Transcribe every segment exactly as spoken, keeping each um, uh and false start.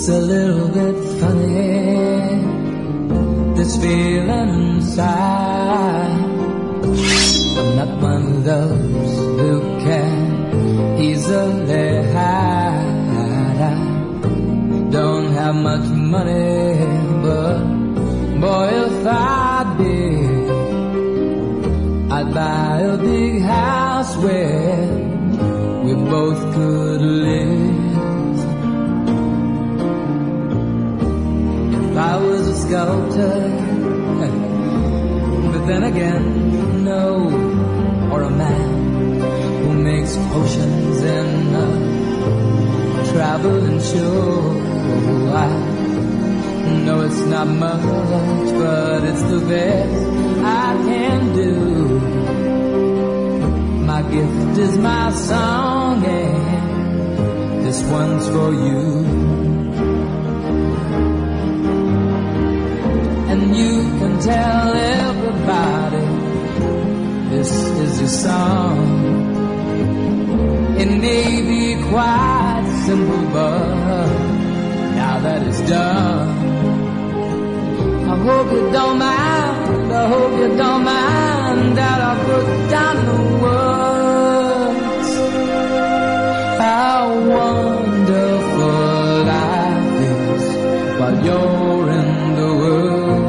It's a little bit funny, this feeling inside. I'm not one of those who can easily hide. I don't have much money, but boy, if I did, I'd buy a big house where we both could live. If I was a sculptor, but then again, no, or a man who makes potions in a traveling show. I know it's not much, but it's the best I can do. My gift is my song, and this one's for you. And you can tell everybody this is your song. It may be quite simple, but now that it's done, I hope you don't mind, I hope you don't mind that I put down the words how wonderful life is while you're in the world.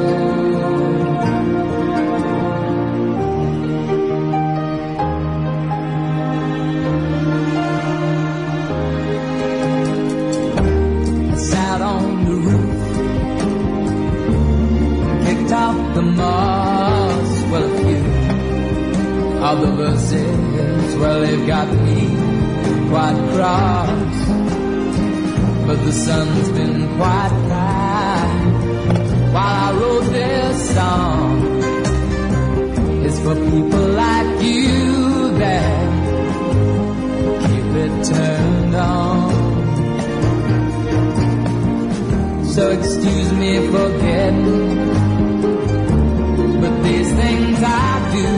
I sat on the roof, picked up the moss, well, a few of the verses, well, they've got me quite cross, but the sun's been quite kind while I wrote this song. It's for people like you that keep it turned on. So excuse me for getting, but these things I do,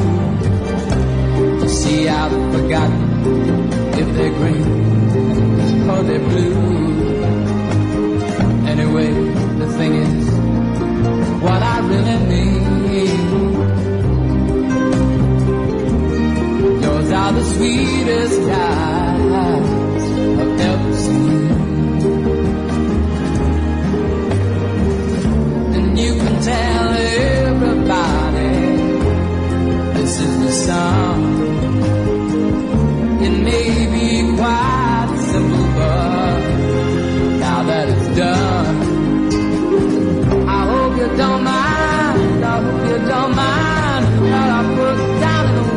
you see, I've forgotten if they're green or they're blue. Anyway, the thing is, what I really mean, yours are the sweetest eyes I've ever seen. And you can tell everybody this is the song. It may be quite simple, but now that it's done, I hope you don't mind, I hope you don't mind that I put down in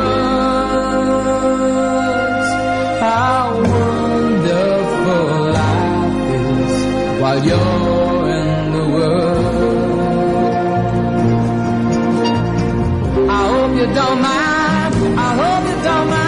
words how wonderful life is while you're in the world. I hope you don't mind, I hope you don't mind.